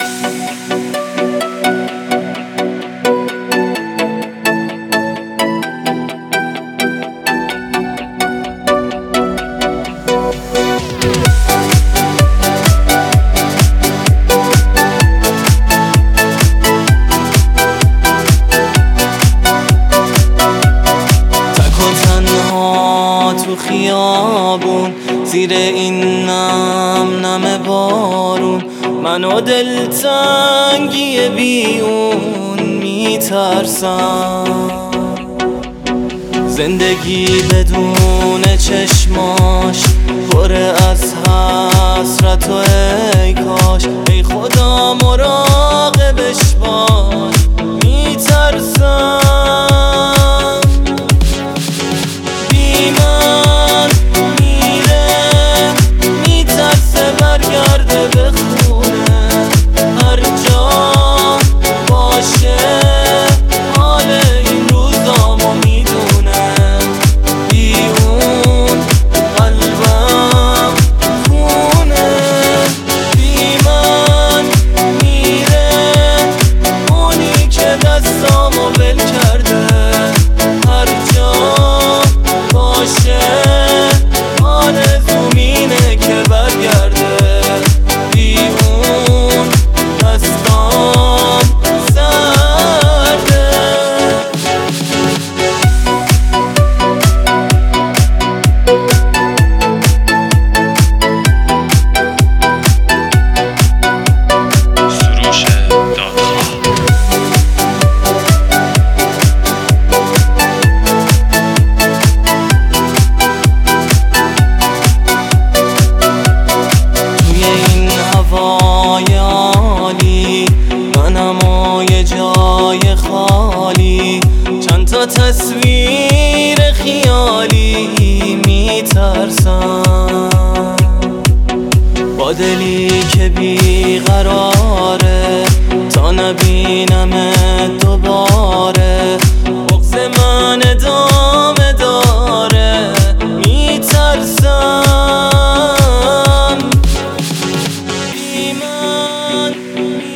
تو خیابون زیر این نم بارون منو دلتنگی بیون میترسم. زندگی بدون چشماش پر از حسرت و ای کاش، ای خدا مراقبش باش میترسم. چند تا تصویر خیالی میترسم، با دلی که بیقراره تا نبینم دوباره. بغض من ادامه داره میترسم. بی من